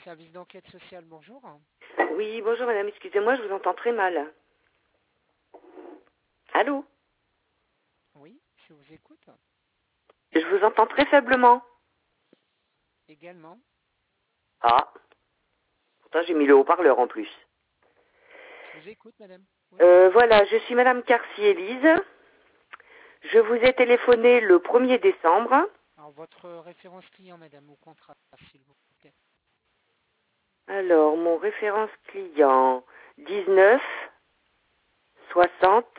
Service d'enquête sociale, bonjour. Oui, bonjour madame, excusez-moi, je vous entends très mal. Allô? Oui, je vous écoute. Je vous entends très faiblement. Également. Ah, pourtant j'ai mis le haut-parleur en plus. Je vous écoute, madame. Oui. Voilà, je suis madame Carcy-Élise. Je vous ai téléphoné le 1er décembre. Alors, votre référence client, madame, au contrat, s'il vous plaît. Alors, mon référence client, 19 60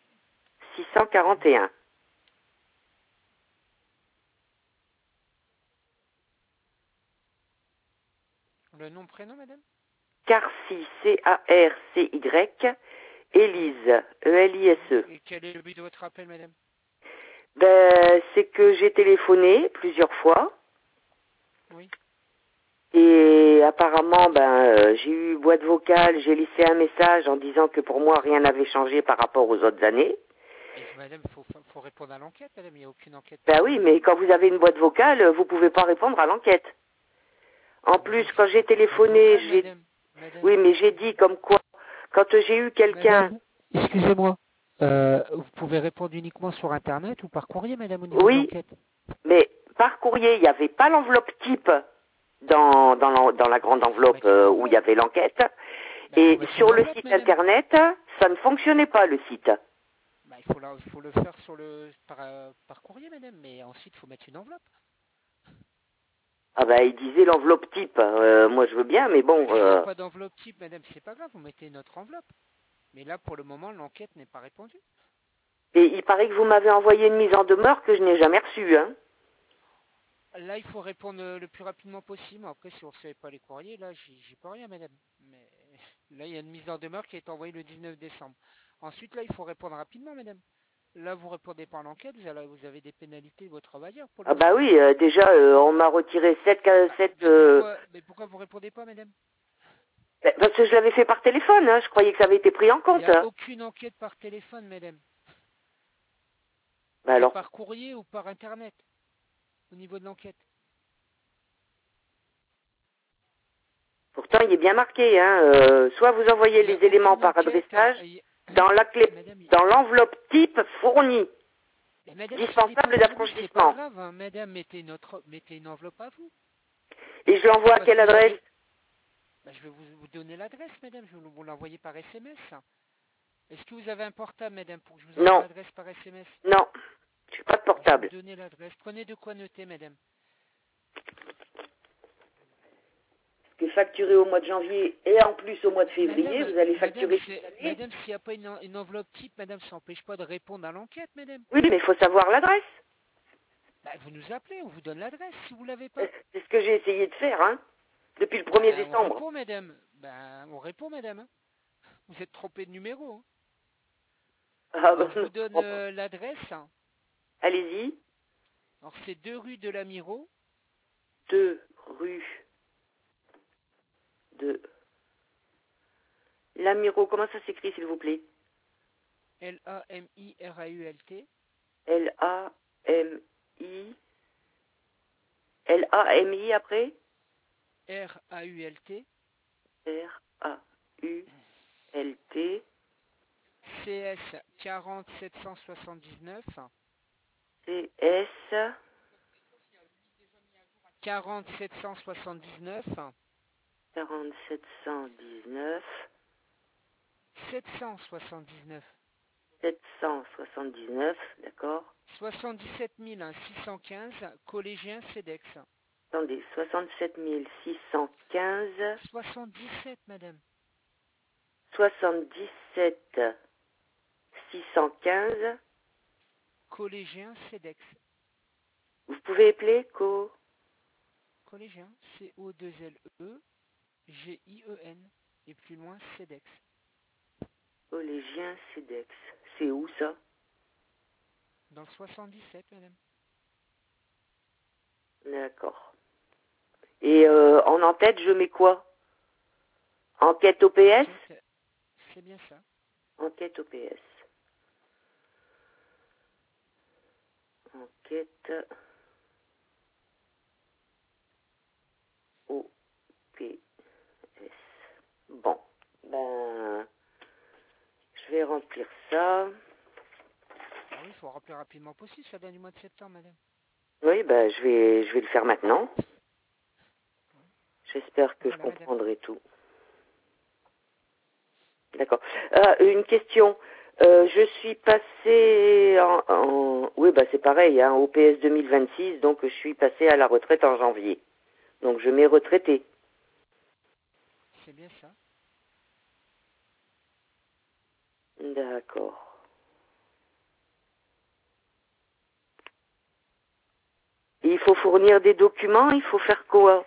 641. Le nom, prénom, madame? Carcy, C-A-R-C-Y, Élise, E-L-I-S-E. Et quel est le but de votre appel, madame? Ben, c'est que j'ai téléphoné plusieurs fois. Oui. Et apparemment, j'ai eu boîte vocale, j'ai laissé un message en disant que pour moi, rien n'avait changé par rapport aux autres années. Et madame, faut répondre à l'enquête, madame. Il n'y a aucune enquête. Ben oui, mais quand vous avez une boîte vocale, vous pouvez pas répondre à l'enquête. En plus, Madame, quand j'ai téléphoné, madame. oui, mais j'ai dit comme quoi, quand j'ai eu quelqu'un... Madame, excusez-moi. Vous pouvez répondre uniquement sur Internet ou par courrier, madame, au niveau de Oui, l'enquête? mais par courrier, il n'y avait pas l'enveloppe type dans la grande enveloppe où il y avait l'enquête. Et sur le site madame. internet, ça ne fonctionnait pas, le site. Bah, il faut le faire par courrier, madame, mais ensuite, il faut mettre une enveloppe. Ah ben, il disait l'enveloppe type. Moi, je veux bien, mais bon... S'il n'y a pas d'enveloppe type, madame, c'est pas grave, vous mettez une autre enveloppe. Mais là, pour le moment, l'enquête n'est pas répondue. Et il paraît que vous m'avez envoyé une mise en demeure que je n'ai jamais reçue, hein. Là, il faut répondre le plus rapidement possible. Après, si on ne recevait pas les courriers, là, j'y peux rien, madame. Mais là, il y a une mise en demeure qui est envoyée le 19 décembre. Ensuite, là, il faut répondre rapidement, madame. Là, vous répondez pas à l'enquête, vous avez des pénalités de votre travailleur pour le Ah bah moment. oui, déjà, on m'a retiré 7... Mais pourquoi vous répondez pas, madame? Parce que je l'avais fait par téléphone, hein. Je croyais que ça avait été pris en Il n'y compte. a Hein. aucune enquête par téléphone, madame. Bah C'est alors, par courrier ou par Internet, au niveau de l'enquête. pourtant, il est bien marqué, hein. Soit vous envoyez Il n'y les a éléments aucune par enquête. adressage dans la clé, Madame, dans l'enveloppe type fournie, mais madame, si elle n'est pas dispensable fournie, c'est pas d'affranchissement. grave, hein. Madame, mettez une enveloppe à vous. Et je l'envoie à Parce quelle que adresse? je vais vous donner l'adresse, madame. Je vais vous l'envoyer par SMS. Est-ce que vous avez un portable, madame, pour que je vous envoie Non, l'adresse par SMS? non, je suis pas de Je vais vous portable. donner l'adresse. Prenez de quoi noter, madame. Que facturé au mois de janvier et en plus au mois de février, vous allez facturer toute l'année. Madame, s'il n'y a pas une enveloppe type, madame, ça n'empêche pas de répondre à l'enquête, madame. Oui, mais il faut savoir l'adresse. Bah, vous nous appelez, on vous donne l'adresse si vous l'avez pas. C'est ce que j'ai essayé de faire, hein, depuis le 1er On décembre. répond, madame. On répond, madame. Hein. Vous êtes trompé de numéro. Hein. Ah, Alors, bah, je vous donne non. l'adresse. Allez-y. Alors, c'est 2 rue de la Miro. 2 rue de Lamiro. Comment ça s'écrit, s'il vous plaît? L-A-M-I-R-A-U-L-T. L-A-M-I. L-A-M-I après? R-A-U-L-T. R-A-U-L-T. CS 40 779. C-S. 40 779. 4719. 779. 779, d'accord. 77 615. Collégien CEDEX. Attendez, 67 615. 77, madame. 77 615. Collégien CEDEX. Vous pouvez appeler Collégien, C-O-2-L-E, G-I-E-N. Et plus loin, CEDEX. collégien CEDEX. C'est où ça? Dans le 77, madame. D'accord. Et en en-tête, je mets quoi? Enquête OPS? C'est bien ça. Enquête OPS. Enquête OPS. remplir ça. Ah oui, il faut remplir rapidement possible, ça vient du mois de septembre, madame. Oui, bah, je vais le faire maintenant. J'espère que Voilà, je madame. comprendrai tout. D'accord. Une question. Je suis passée oui, bah c'est pareil, hein, au PS 2026, donc je suis passée à la retraite en janvier. Donc je m'ai retraité. C'est bien ça. D'accord. Et il faut fournir des documents, il faut faire quoi?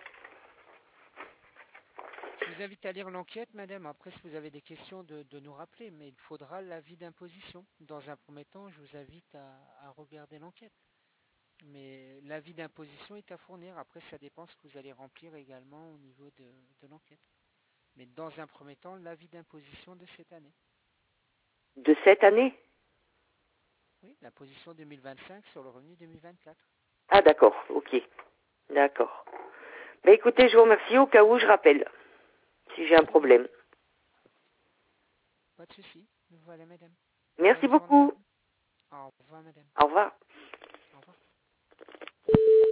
Je vous invite à lire l'enquête, madame. Après, si vous avez des questions, de nous rappeler. Mais il faudra l'avis d'imposition. Dans un premier temps, je vous invite à regarder l'enquête. Mais l'avis d'imposition est à fournir. Après, ça dépend ce que vous allez remplir également au niveau de l'enquête. Mais dans un premier temps, l'avis d'imposition de cette année. De cette année? Oui, l'imposition 2025 sur le revenu 2024. Ah d'accord, ok. D'accord. Bah écoutez, je vous remercie. Au cas où, je rappelle, si j'ai un Très bien. problème. Pas de souci. Voilà, madame. Merci Bonne journée à beaucoup. vous. Au revoir, madame. Au revoir. Au revoir.